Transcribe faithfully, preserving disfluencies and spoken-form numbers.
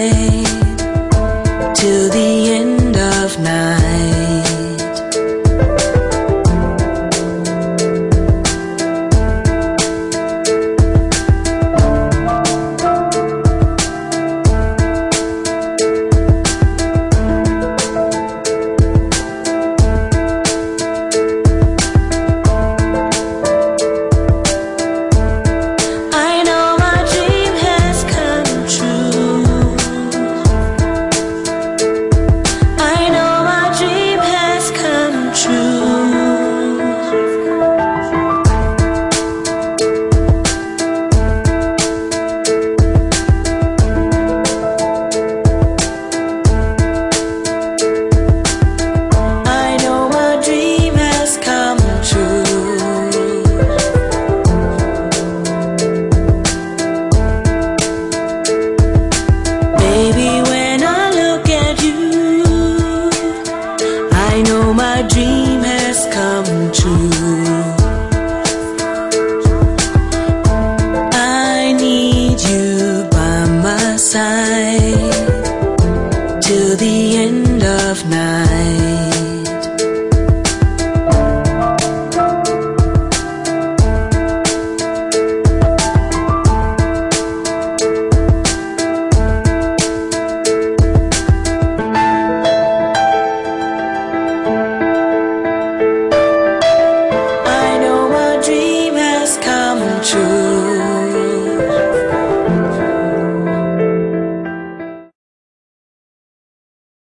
side till the end of night. My dream has come true. I need you by my side till the end of night.